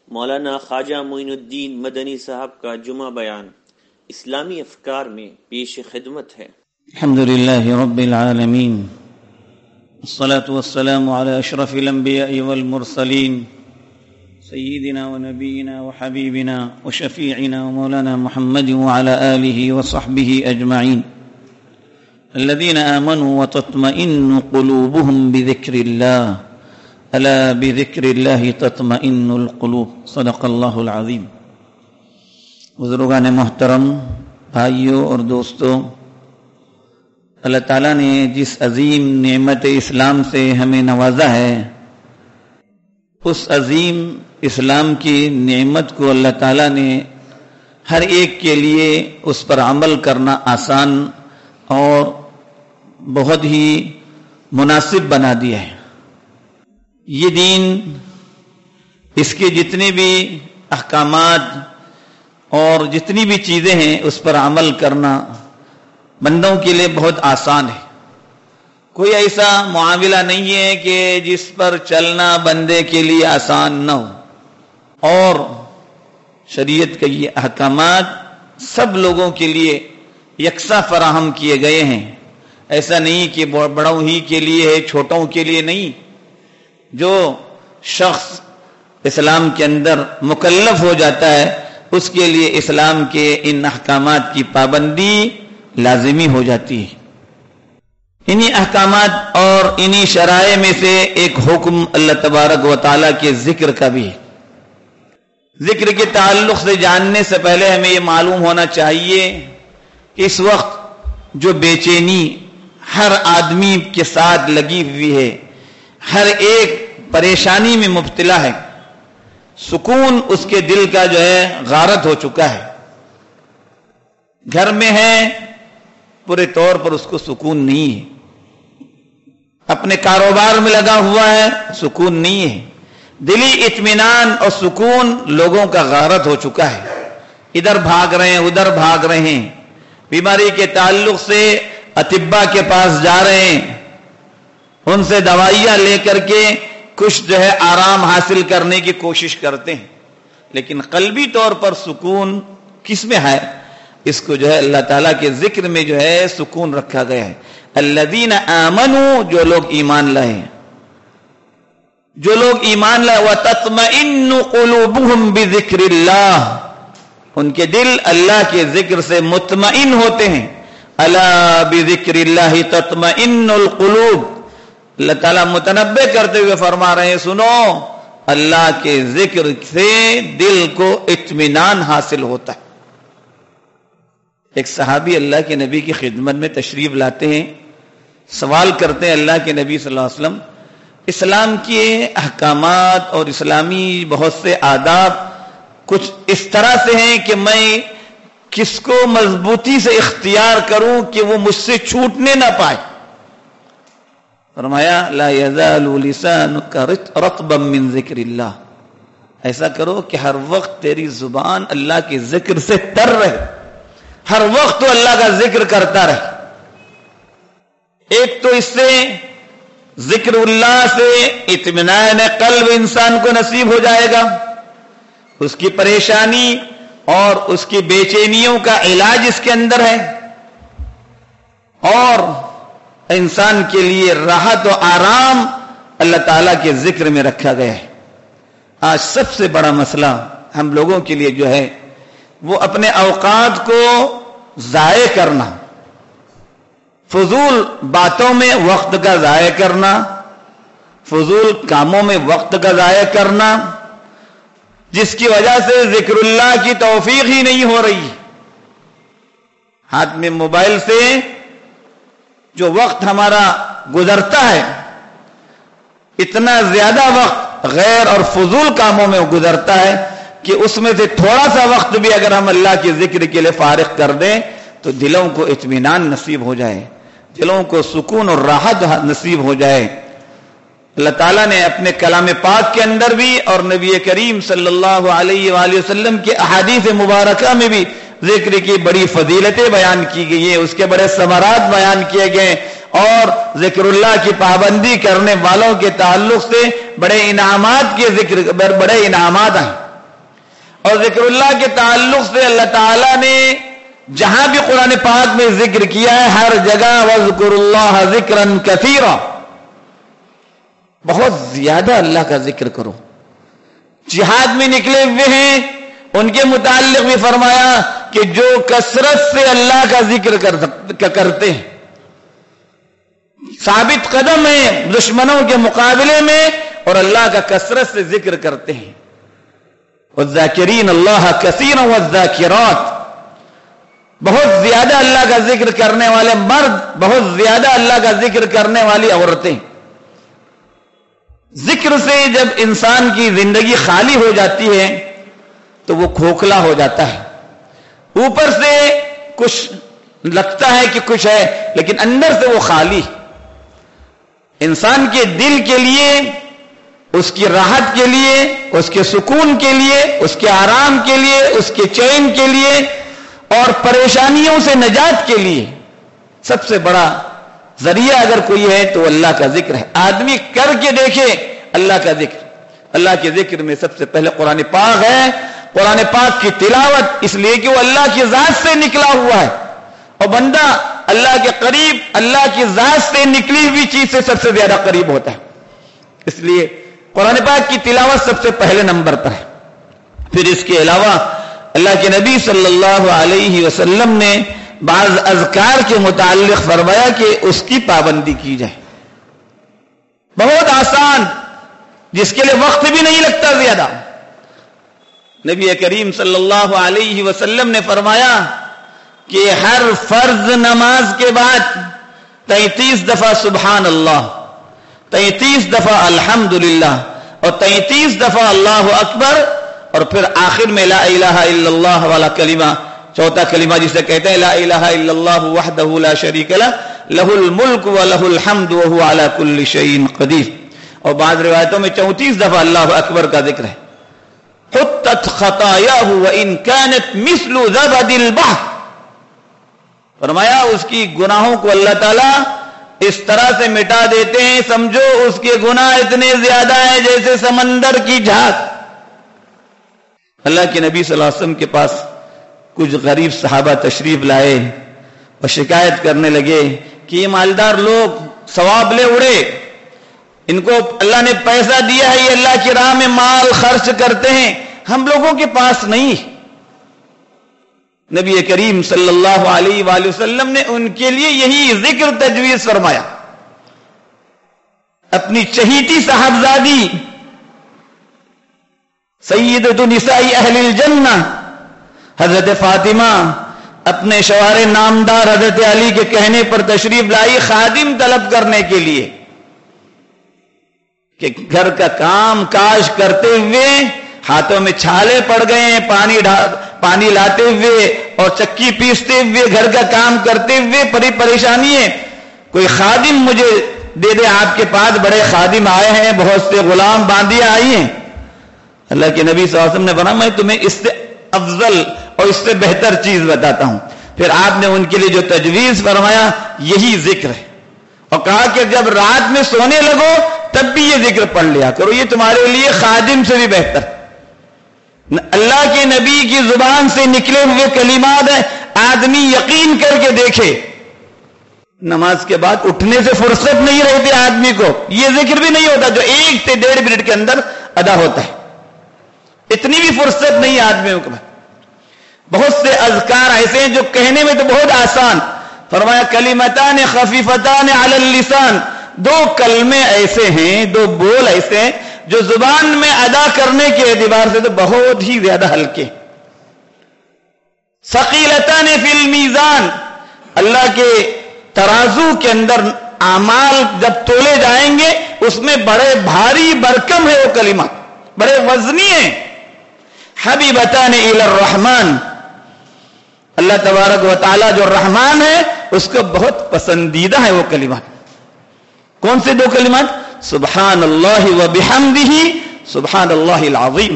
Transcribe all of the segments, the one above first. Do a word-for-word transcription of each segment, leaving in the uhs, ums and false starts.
مولانا خواجہ معین الدین مدنی صاحب کا جمعہ بیان اسلامی افکار میں پیش خدمت ہے۔ الحمدللہ رب العالمین، والصلاة والسلام على اشرف الانبیاء والمرسلین، سیدنا ونبینا وحبیبنا وشفیعنا ومولانا محمد وعلى آلہ وصحبہ اجمعین الذین آمنوا وتطمئن قلوبهم بذکر اللہ الا بذکر اللہ تطمئن القلوب، صدق اللہ العظیم۔ بزرگان محترم، بھائیوں اور دوستوں، اللہ تعالیٰ نے جس عظیم نعمت اسلام سے ہمیں نوازا ہے، اس عظیم اسلام کی نعمت کو اللہ تعالیٰ نے ہر ایک کے لیے اس پر عمل کرنا آسان اور بہت ہی مناسب بنا دیا ہے۔ یہ دین، اس کے جتنے بھی احکامات اور جتنی بھی چیزیں ہیں اس پر عمل کرنا بندوں کے لیے بہت آسان ہے۔ کوئی ایسا معاملہ نہیں ہے کہ جس پر چلنا بندے کے لیے آسان نہ ہو، اور شریعت کے یہ احکامات سب لوگوں کے لیے یکساں فراہم کیے گئے ہیں۔ ایسا نہیں کہ بڑوں ہی کے لیے ہے، چھوٹوں کے لیے نہیں۔ جو شخص اسلام کے اندر مکلف ہو جاتا ہے اس کے لیے اسلام کے ان احکامات کی پابندی لازمی ہو جاتی ہے۔ انہی احکامات اور انہی شرائع میں سے ایک حکم اللہ تبارک و تعالیٰ کے ذکر کا بھی ہے۔ ذکر کے تعلق سے جاننے سے پہلے ہمیں یہ معلوم ہونا چاہیے کہ اس وقت جو بے چینی ہر آدمی کے ساتھ لگی ہوئی ہے، ہر ایک پریشانی میں مبتلا ہے، سکون اس کے دل کا جو ہے غارت ہو چکا ہے۔ گھر میں ہے، پورے طور پر اس کو سکون نہیں ہے۔ اپنے کاروبار میں لگا ہوا ہے، سکون نہیں ہے۔ دلی اطمینان اور سکون لوگوں کا غارت ہو چکا ہے۔ ادھر بھاگ رہے ہیں، ادھر بھاگ رہے ہیں، بیماری کے تعلق سے اطباء کے پاس جا رہے ہیں، ان سے دوائیاں لے کر کے کچھ جو ہے آرام حاصل کرنے کی کوشش کرتے ہیں، لیکن قلبی طور پر سکون کس میں ہے؟ اس کو جو ہے اللہ تعالیٰ کے ذکر میں جو ہے سکون رکھا گیا ہے۔ الذین آمنوا، جو لوگ ایمان لائے ہیں، جو لوگ ایمان لائے، وتطمئن قلوبهم بذکر اللہ، ان کے دل اللہ کے ذکر سے مطمئن ہوتے ہیں۔ الا بذکر اللہ تطمئن القلوب، اللہ تعالیٰ متنبہ کرتے ہوئے فرما رہے ہیں، سنو، اللہ کے ذکر سے دل کو اطمینان حاصل ہوتا ہے۔ ایک صحابی اللہ کے نبی کی خدمت میں تشریف لاتے ہیں، سوال کرتے ہیں اللہ کے نبی صلی اللہ علیہ وسلم، اسلام کے احکامات اور اسلامی بہت سے آداب کچھ اس طرح سے ہیں کہ میں کس کو مضبوطی سے اختیار کروں کہ وہ مجھ سے چھوٹنے نہ پائے؟ فرمایا لا یزال لسانک رطبا من ذکر اللہ، ایسا کرو کہ ہر وقت تیری زبان اللہ کے ذکر سے تر رہے، ہر وقت تو اللہ کا ذکر کرتا رہے۔ ایک تو اس سے ذکر اللہ سے اطمینان قلب انسان کو نصیب ہو جائے گا، اس کی پریشانی اور اس کی بے چینیوں کا علاج اس کے اندر ہے، اور انسان کے لیے راحت و آرام اللہ تعالیٰ کے ذکر میں رکھا گیا ہے۔ آج سب سے بڑا مسئلہ ہم لوگوں کے لیے جو ہے وہ اپنے اوقات کو ضائع کرنا، فضول باتوں میں وقت کا ضائع کرنا، فضول کاموں میں وقت کا ضائع کرنا، جس کی وجہ سے ذکر اللہ کی توفیق ہی نہیں ہو رہی۔ ہاتھ میں موبائل سے جو وقت ہمارا گزرتا ہے، اتنا زیادہ وقت غیر اور فضول کاموں میں گزرتا ہے کہ اس میں سے تھوڑا سا وقت بھی اگر ہم اللہ کے ذکر کے لیے فارغ کر دیں تو دلوں کو اطمینان نصیب ہو جائے، دلوں کو سکون اور راحت نصیب ہو جائے۔ اللہ تعالیٰ نے اپنے کلام پاک کے اندر بھی اور نبی کریم صلی اللہ علیہ وآلہ وسلم کے احادیث مبارکہ میں بھی ذکر کی بڑی فضیلتیں بیان کی گئی ہیں، اس کے بڑے ثمرات بیان کیے گئے، اور ذکر اللہ کی پابندی کرنے والوں کے تعلق سے بڑے انعامات کے ذکر بڑے انعامات ہیں۔ اور ذکر اللہ کے تعلق سے اللہ تعالیٰ نے جہاں بھی قرآن پاک میں ذکر کیا ہے ہر جگہ وَاذْكُرُوا اللَّهَ ذِكْرًا كَثِيرًا، بہت زیادہ اللہ کا ذکر کرو. جہاد میں نکلے ہوئے ہیں ان کے متعلق بھی فرمایا کہ جو کثرت سے اللہ کا ذکر کرتے ہیں، ثابت قدم ہیں دشمنوں کے مقابلے میں اور اللہ کا کثرت سے ذکر کرتے ہیں. وَالذَّاكِرِينَ اللَّهَ كَثِيرًا وَالذَّاكِرَاتِ، بہت زیادہ اللہ کا ذکر کرنے والے مرد، بہت زیادہ اللہ کا ذکر کرنے والی عورتیں. ذکر سے جب انسان کی زندگی خالی ہو جاتی ہے تو وہ کھوکھلا ہو جاتا ہے. اوپر سے کچھ لگتا ہے کہ کچھ ہے لیکن اندر سے وہ خالی. انسان کے دل کے لیے، اس کی راحت کے لیے، اس کے سکون کے لیے، اس کے آرام کے لیے، اس کے چین کے لیے اور پریشانیوں سے نجات کے لیے سب سے بڑا ذریعہ اگر کوئی ہے تو اللہ کا ذکر ہے. آدمی کر کے دیکھے اللہ کا ذکر. اللہ کے ذکر میں سب سے پہلے قرآن پاک ہے. قرآن پاک کی تلاوت اس لیے کہ وہ اللہ کی ذات سے نکلا ہوا ہے اور بندہ اللہ کے قریب اللہ کی ذات سے نکلی ہوئی چیز سے سب سے زیادہ قریب ہوتا ہے. اس لیے قرآن پاک کی تلاوت سب سے پہلے نمبر پر ہے. پھر اس کے علاوہ اللہ کے نبی صلی اللہ علیہ وسلم نے بعض اذکار کے متعلق فرمایا کہ اس کی پابندی کی جائے. بہت آسان، جس کے لیے وقت بھی نہیں لگتا زیادہ. نبی کریم صلی اللہ علیہ وسلم نے فرمایا کہ ہر فرض نماز کے بعد تینتیس دفعہ سبحان اللہ، تینتیس دفعہ الحمدللہ اور تینتیس دفعہ اللہ اکبر، اور پھر آخر میں لا الہ الا اللہ والا کلمہ، چوتھا کلمہ جسے کہتے ہیں لا الہ الا اللہ وحدہ لا شریک لہ لہ الملک ولہ الحمد وہو علی کل شیء قدیر. اور بعض روایتوں میں چونتیس دفعہ اللہ اکبر کا ذکر ہے. حطت خطایاہ وان کانت مثل زبد البحر، فرمایا اس کی گناہوں کو اللہ تعالیٰ اس طرح سے مٹا دیتے ہیں سمجھو اس کے گناہ اتنے زیادہ ہیں جیسے سمندر کی جھاگ. اللہ کے نبی صلی اللہ علیہ وسلم کے پاس کچھ غریب صحابہ تشریف لائے اور شکایت کرنے لگے کہ یہ مالدار لوگ ثواب لے اڑے، ان کو اللہ نے پیسہ دیا ہے، یہ اللہ کی راہ میں مال خرچ کرتے ہیں، ہم لوگوں کے پاس نہیں. نبی کریم صلی اللہ علیہ وآلہ وسلم نے ان کے لیے یہی ذکر تجویز فرمایا. اپنی چہیتی صاحبزادی سیدۃ نساء اہل الجنہ حضرت فاطمہ اپنے شوہر نامدار حضرت علی کے کہنے پر تشریف لائی خادم طلب کرنے کے لیے کہ گھر کا کام کاج کرتے ہوئے ہاتھوں میں چھالے پڑ گئے ہیں، پانی پانی لاتے ہوئے اور چکی پیستے ہوئے گھر کا کام کرتے ہوئے بڑی پریشانی ہے، کوئی خادم مجھے دے دے. آپ کے پاس بڑے خادم آئے ہیں، بہت سے غلام باندیاں آئی ہیں. اللہ کے نبی صلی اللہ علیہ وسلم نے فرمایا میں تمہیں اس سے افضل اور اس سے بہتر چیز بتاتا ہوں. پھر آپ نے ان کے لیے جو تجویز فرمایا یہی ذکر ہے اور کہا کہ جب رات میں سونے لگو تب بھی یہ ذکر پڑھ لیا کرو، یہ تمہارے لیے خادم سے بھی بہتر. اللہ کے نبی کی زبان سے نکلے ہوئے کلمات ہیں، آدمی یقین کر کے دیکھے نماز کے بعد اٹھنے سے فرصت نہیں رہتی آدمی کو، یہ ذکر بھی نہیں ہوتا جو ایک سے ڈیڑھ منٹ کے اندر ادا ہوتا ہے، اتنی بھی فرصت نہیں آدمیوں کو. بہت سے اذکار ایسے ہیں جو کہنے میں تو بہت آسان. فرمایا کلمتان خفیفتان علی اللسان، دو کلمے ایسے ہیں، دو بول ایسے ہیں جو زبان میں ادا کرنے کے اعتبار سے تو بہت ہی زیادہ ہلکے. ثقیلتان فی المیزان، اللہ کے ترازو کے اندر اعمال جب تولے جائیں گے اس میں بڑے بھاری برکم ہے وہ کلمات، بڑے وزنی ہیں. حبیبتان الی الرحمن، اللہ تبارک و تعالی جو رحمان ہے اس کو بہت پسندیدہ ہے وہ کلمات. کون سے دو کلمات؟ سبحان اللہ و بحمدہ سبحان اللہ العظیم.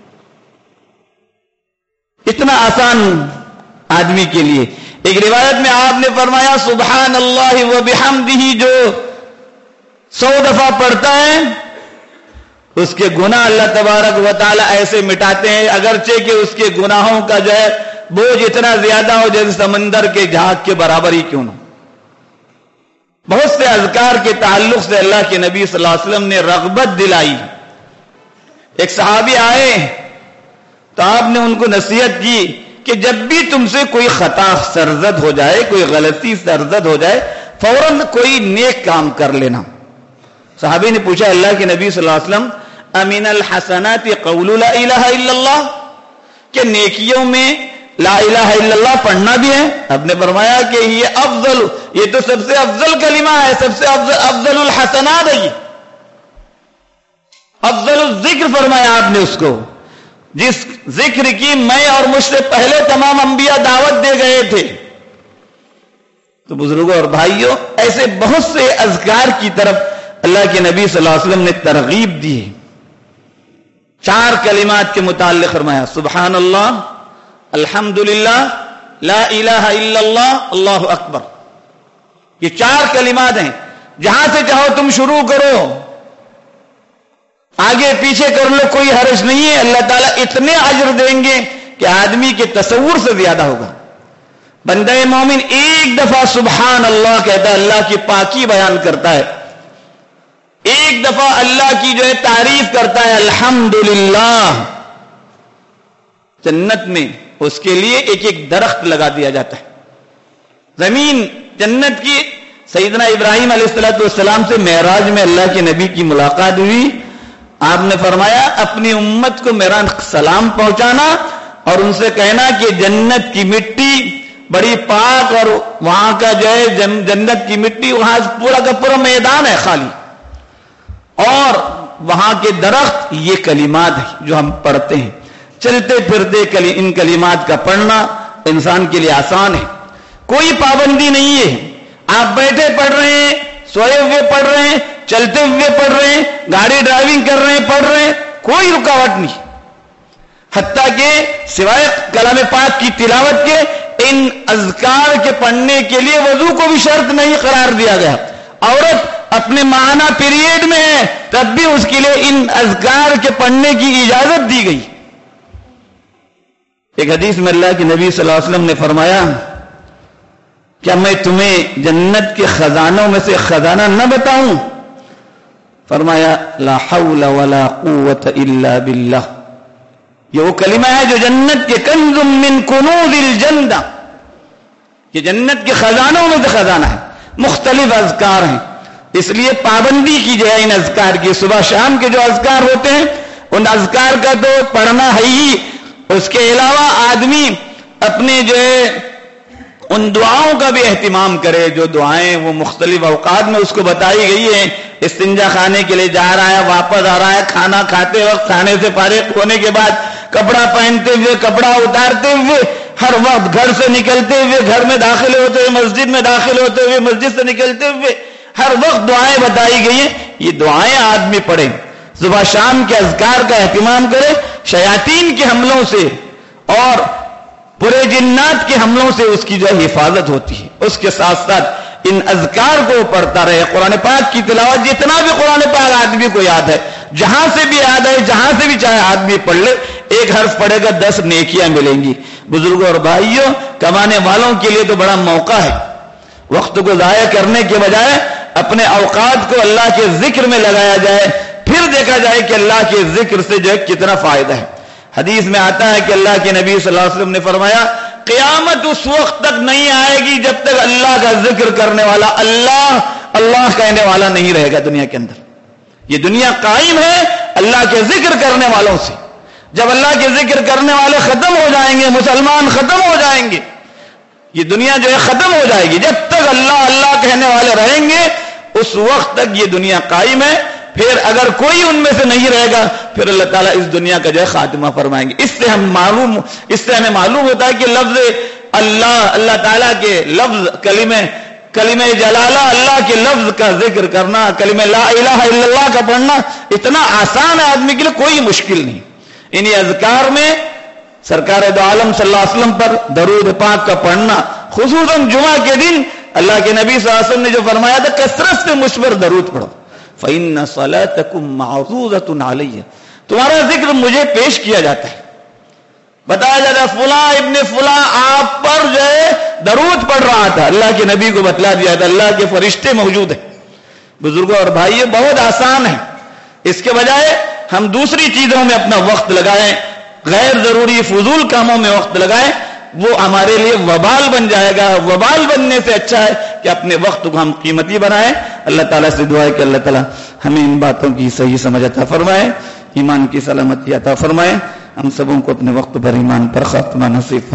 اتنا آسان آدمی کے لیے. ایک روایت میں آپ نے فرمایا سبحان اللہ و بحمدہ جو سو دفعہ پڑھتا ہے اس کے گناہ اللہ تبارک و تعالی ایسے مٹاتے ہیں اگرچہ کہ اس کے گناہوں کا جو ہے بوجھ اتنا زیادہ ہو جیسے سمندر کے جھاگ کے برابر ہی کیوں نہ. بہت سے اذکار کے تعلق سے اللہ کے نبی صلی اللہ علیہ وسلم نے رغبت دلائی. ایک صحابی آئے تو آپ نے ان کو نصیحت کی کہ جب بھی تم سے کوئی خطا سرزد ہو جائے, کوئی غلطی سرزد ہو جائے, فوراً کوئی نیک کام کر لینا. صحابی نے پوچھا اللہ کے نبی صلی اللہ علیہ وسلم امین الحسنات قول لا الہ الا اللہ, کہ نیکیوں میں لا الہ الا اللہ پڑھنا بھی ہے؟ آپ نے فرمایا کہ یہ افضل, یہ تو سب سے افضل کلمہ ہے, سب سے افضل, افضل الحسنات ہے, یہ افضل الذکر فرمایا آپ نے اس کو, جس ذکر کی میں اور مجھ سے پہلے تمام انبیاء دعوت دے گئے تھے. تو بزرگوں اور بھائیوں, ایسے بہت سے اذکار کی طرف اللہ کے نبی صلی اللہ علیہ وسلم نے ترغیب دی. چار کلمات کے متعلق فرمایا سبحان اللہ, الحمدللہ, لا الہ الا اللہ, اللہ اکبر. یہ چار کلمات ہیں, جہاں سے چاہو تم شروع کرو, آگے پیچھے کر لو, کوئی حرج نہیں ہے. اللہ تعالیٰ اتنے اجر دیں گے کہ آدمی کے تصور سے زیادہ ہوگا. بندہ مومن ایک دفعہ سبحان اللہ کہتا ہے, اللہ کی پاکی بیان کرتا ہے, ایک دفعہ اللہ کی جو ہے تعریف کرتا ہے الحمدللہ, جنت میں اس کے لیے ایک ایک درخت لگا دیا جاتا ہے. زمین جنت کی, سیدنا ابراہیم علیہ الصلوۃ والسلام سے معراج میں اللہ کے نبی کی ملاقات ہوئی. آپ نے فرمایا اپنی امت کو میرا سلام پہنچانا اور ان سے کہنا کہ جنت کی مٹی بڑی پاک, اور وہاں کا جو ہے جنت کی مٹی, وہاں پورا کا پورا میدان ہے خالی, اور وہاں کے درخت یہ کلمات ہیں جو ہم پڑھتے ہیں. چلتے پھرتے ان کلمات کا پڑھنا انسان کے لیے آسان ہے, کوئی پابندی نہیں ہے. آپ بیٹھے پڑھ رہے ہیں, سوئے ہوئے پڑھ رہے ہیں, چلتے ہوئے پڑھ رہے ہیں, گاڑی ڈرائیونگ کر رہے ہیں پڑھ رہے ہیں, کوئی رکاوٹ نہیں. حتیٰ کہ سوائے کلام پاک کی تلاوت کے ان اذکار کے پڑھنے کے لیے وضو کو بھی شرط نہیں قرار دیا گیا. عورت اپنے ماہانہ پیریڈ میں ہے تب بھی اس کے لیے ان اذکار کے پڑھنے کی اجازت دی گئی. ایک حدیث میں اللہ کے نبی صلی اللہ علیہ وسلم نے فرمایا کیا میں تمہیں جنت کے خزانوں میں سے خزانہ نہ بتاؤں؟ فرمایا لا حول ولا قوت الا باللہ. یہ وہ کلمہ ہے جو جنت کے کنز من کنوز الجنہ, یہ جنت کے خزانوں میں سے خزانہ ہے. مختلف اذکار ہیں, اس لیے پابندی کی جائے ان اذکار کی. صبح شام کے جو اذکار ہوتے ہیں ان اذکار کا تو پڑھنا ہے ہی, اس کے علاوہ آدمی اپنے جو ہے ان دعاؤں کا بھی اہتمام کرے جو دعائیں وہ مختلف اوقات میں اس کو بتائی گئی ہیں. استنجا خانے کے لیے جا رہا ہے, واپس آ رہا ہے, کھانا کھاتے وقت, کھانے سے فارغ ہونے کے بعد, کپڑا پہنتے ہوئے, کپڑا اتارتے ہوئے, ہر وقت گھر سے نکلتے ہوئے, گھر میں داخل ہوتے ہوئے, مسجد میں داخل ہوتے ہوئے, مسجد سے نکلتے ہوئے, ہر وقت دعائیں بتائی گئی ہیں. یہ دعائیں آدمی پڑھے, صبح شام کے اذکار کا اہتمام کرے. شیاطین کے حملوں سے اور پورے جنات کے حملوں سے اس کی جو حفاظت ہوتی ہے. اس کے ساتھ ساتھ ان اذکار کو پڑھتا رہے. قرآن پاک کی تلاوت, جتنا بھی قرآن پاک آدمی کو یاد ہے, جہاں سے بھی یاد ہے, جہاں سے بھی چاہے آدمی پڑھ لے, ایک حرف پڑھے گا دس نیکیاں ملیں گی. بزرگوں اور بھائیوں, کمانے والوں کے لیے تو بڑا موقع ہے. وقت کو ضائع کرنے کے بجائے اپنے اوقات کو اللہ کے ذکر میں لگایا جائے, پھر دیکھا جائے کہ اللہ کے ذکر سے جو ہے کتنا فائدہ ہے. حدیث میں آتا ہے کہ اللہ کے نبی صلی اللہ علیہ وسلم نے فرمایا قیامت اس وقت تک نہیں آئے گی جب تک اللہ کا ذکر کرنے والا اللہ اللہ کہنے والا نہیں رہے گا دنیا کے اندر. یہ دنیا قائم ہے اللہ کے ذکر کرنے والوں سے. جب اللہ کے ذکر کرنے والے ختم ہو جائیں گے, مسلمان ختم ہو جائیں گے, یہ دنیا جو ہے ختم ہو جائے گی. جب تک اللہ اللہ کہنے والے رہیں گے اس وقت تک یہ دنیا قائم ہے. پھر اگر کوئی ان میں سے نہیں رہے گا پھر اللہ تعالیٰ اس دنیا کا جو ہے خاتمہ فرمائیں گے. اس سے ہم معلوم اس سے ہمیں معلوم ہوتا ہے کہ لفظ اللہ, اللہ تعالیٰ کے لفظ کلمہ کلمہ جلالہ, اللہ کے لفظ کا ذکر کرنا, کلمہ لا الہ الا اللہ کا پڑھنا اتنا آسان ہے آدمی کے لیے, کوئی مشکل نہیں. انہی اذکار میں سرکار دو عالم صلی اللہ علیہ وسلم پر درود پاک کا پڑھنا, خصوصاً جمعہ کے دن اللہ کے نبی صلی اللہ علیہ وسلم نے جو فرمایا تھا کثرت سے مجھ پر درود پڑھو. فإن صلاتكم معروضة علی، تمہارا ذکر مجھے پیش کیا جاتا ہے، بتایا جاتا ہے فلاں ابن فلاں آپ پر جو ہے درود پڑھ رہا تھا، اللہ کے نبی کو بتلا دیا تھا، اللہ کے فرشتے موجود ہیں۔ بزرگوں اور بھائیو، بہت آسان ہے، اس کے بجائے ہم دوسری چیزوں میں اپنا وقت لگائیں، غیر ضروری فضول کاموں میں وقت لگائیں، وہ ہمارے لیے وبال بن جائے گا۔ وبال بننے سے اچھا ہے کہ اپنے وقت کو ہم قیمتی بنائیں۔ اللہ تعالیٰ سے دعا ہے کہ اللہ تعالیٰ ہمیں ان باتوں کی صحیح سمجھ عطا فرمائے، ایمان کی سلامتی عطا فرمائے، ہم سبوں کو اپنے وقت پر ایمان پر خاتمہ نصیب